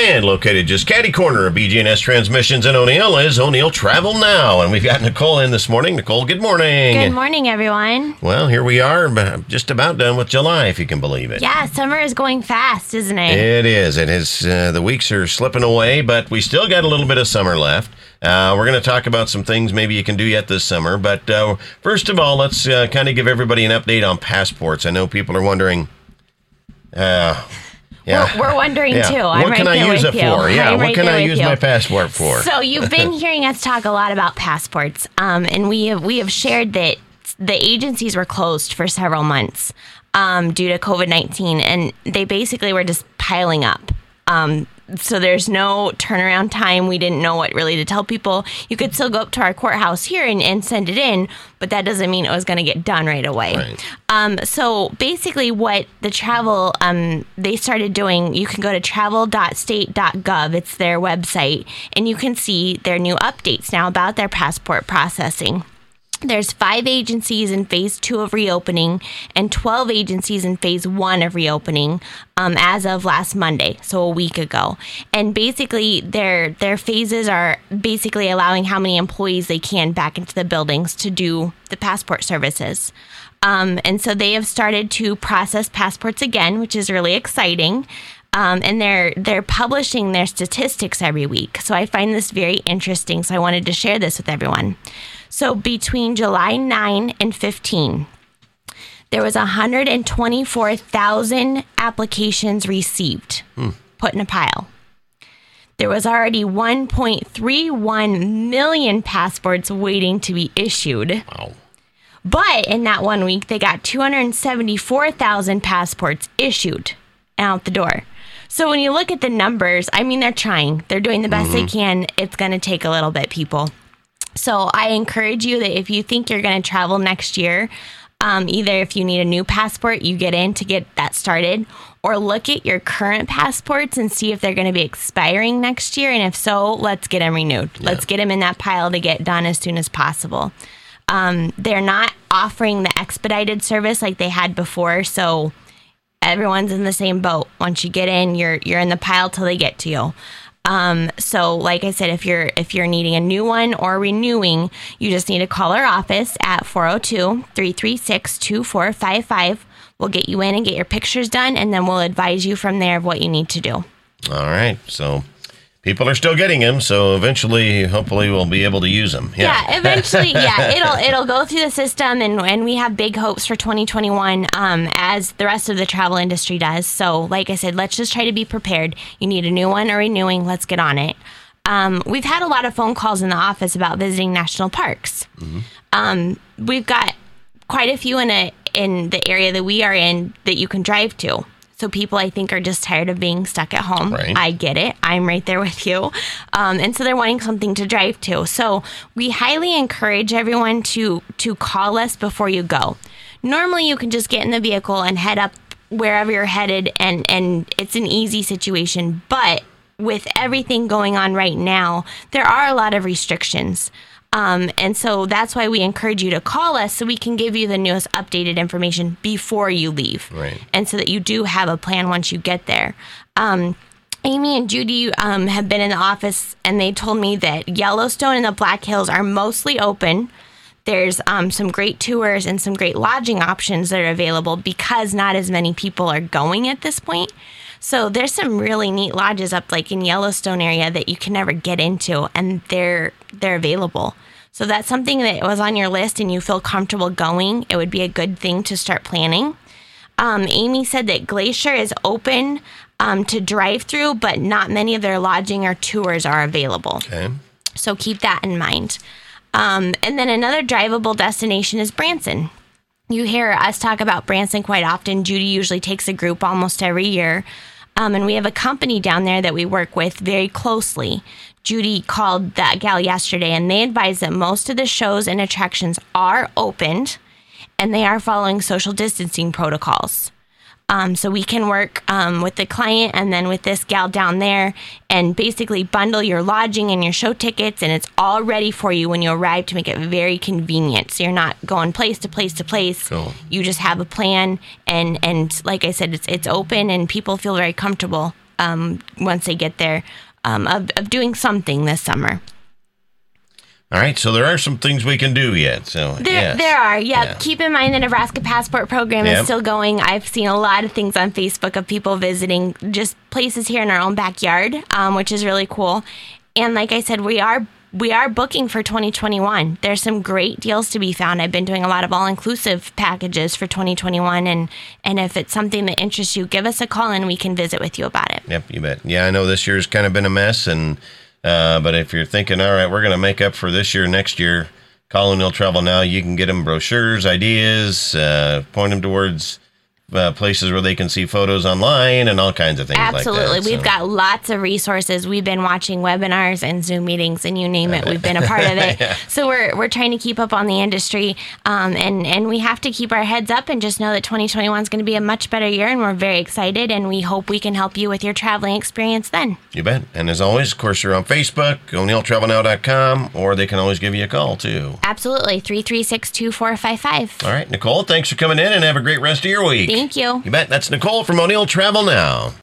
And located just catty corner of BG&S Transmissions in O'Neill is O'Neill Travel Now. And we've got Nicole in this morning. Nicole, good morning. Good morning, everyone. Well, here we are, just about done with July, if you can believe it. Yeah, summer is going fast, isn't it? It is. It is. The weeks are slipping away, but we still got a little bit of summer left. We're going to talk about some things maybe you can do yet this summer. But first of all, let's kind of give everybody an update on passports. I know people are wondering. Yeah. We're wondering too. What can I use it for? Yeah, what can I use my passport for? So you've been hearing us talk a lot about passports, and we have shared that the agencies were closed for several months due to COVID-19, and they basically were just piling up. So there's no turnaround time. We didn't know what really to tell people. You could still go up to our courthouse here and send it in, but that doesn't mean it was going to get done right away. Right. So basically what the travel, they started doing, you can go to travel.state.gov. It's their website, and you can see their new updates now about their passport processing. There's 5 agencies in phase 2 of reopening and 12 agencies in phase 1 of reopening as of last Monday, so a week ago. And basically, their phases are basically allowing how many employees they can back into the buildings to do the passport services. And so they have started to process passports again, which is really exciting. And they're publishing their statistics every week. So I find this very interesting. So I wanted to share this with everyone. So between July 9 and 15, there was 124,000 applications received, put in a pile. There was already 1.31 million passports waiting to be issued. Wow. But in that 1 week, they got 274,000 passports issued out the door. So when you look at the numbers, I mean, they're trying. They're doing the best they can. It's going to take a little bit, people. So I encourage you that if you think you're going to travel next year, either if you need a new passport, you get in to get that started, or look at your current passports and see if they're going to be expiring next year. And if so, let's get them renewed. Yeah. Let's get them in that pile to get done as soon as possible. They're not offering the expedited service like they had before, so everyone's in the same boat. Once you get in, you're in the pile till they get to you. So like I said, if you're needing a new one or renewing, you just need to call our office at 402-336-2455. We'll get you in and get your pictures done, and then we'll advise you from there of what you need to do. All right. So people are still getting them, so eventually, hopefully, we'll be able to use them. Yeah, eventually, it'll go through the system, and we have big hopes for 2021, as the rest of the travel industry does. So, like I said, let's just try to be prepared. You need a new one or renewing, let's get on it. We've had a lot of phone calls in the office about visiting national parks. Mm-hmm. We've got quite a few in the area that we are in that you can drive to. So people, I think, are just tired of being stuck at home. Right. I get it. I'm right there with you. And so they're wanting something to drive to. So we highly encourage everyone to call us before you go. Normally, you can just get in the vehicle and head up wherever you're headed, and it's an easy situation. But with everything going on right now, there are a lot of restrictions. And so that's why we encourage you to call us so we can give you the newest updated information before you leave. Right. And so that you do have a plan once you get there. Amy and Judy have been in the office, and they told me that Yellowstone and the Black Hills are mostly open. There's some great tours and some great lodging options that are available because not as many people are going at this point. So there's some really neat lodges up like in Yellowstone area that you can never get into, and they're available. So that's something that was on your list and you feel comfortable going. It would be a good thing to start planning. Amy said that Glacier is open to drive through, but not many of their lodging or tours are available. Okay. So keep that in mind. And then another drivable destination is Branson. You hear us talk about Branson quite often. Judy usually takes a group almost every year. And we have a company down there that we work with very closely. Judy called that gal yesterday, and they advised that most of the shows and attractions are opened, and they are following social distancing protocols. So we can work with the client and then with this gal down there and basically bundle your lodging and your show tickets, and it's all ready for you when you arrive to make it very convenient. So you're not going place to place to place. Cool. You just have a plan, and like I said, it's open, and people feel very comfortable once they get there, of doing something this summer. All right, so there are some things we can do yet. So there are. Yeah. Keep in mind the Nebraska Passport Program is still going. I've seen a lot of things on Facebook of people visiting just places here in our own backyard, which is really cool. And like I said, we are booking for 2021. There's some great deals to be found. I've been doing a lot of all-inclusive packages for 2021, and if it's something that interests you, give us a call and we can visit with you about it. Yep, you bet. Yeah, I know this year's kind of been a mess, and but if you're thinking, all right, we're going to make up for this year next year, call O'Neill Travel now. You can get them brochures, ideas, point them towards places where they can see photos online and all kinds of things Absolutely. like that. We've got lots of resources. We've been watching webinars and Zoom meetings and you name it. We've been a part of it. So we're trying to keep up on the industry, and we have to keep our heads up and just know that 2021 is going to be a much better year, and we're very excited, and we hope we can help you with your traveling experience then. You bet. And as always, of course, you're on Facebook, O'NeillTravelNow.com, or they can always give you a call too. Absolutely. 336-2455. All right, Nicole, thanks for coming in and have a great rest of your week. Thank you. You bet. That's Nicole from O'Neill Travel Now.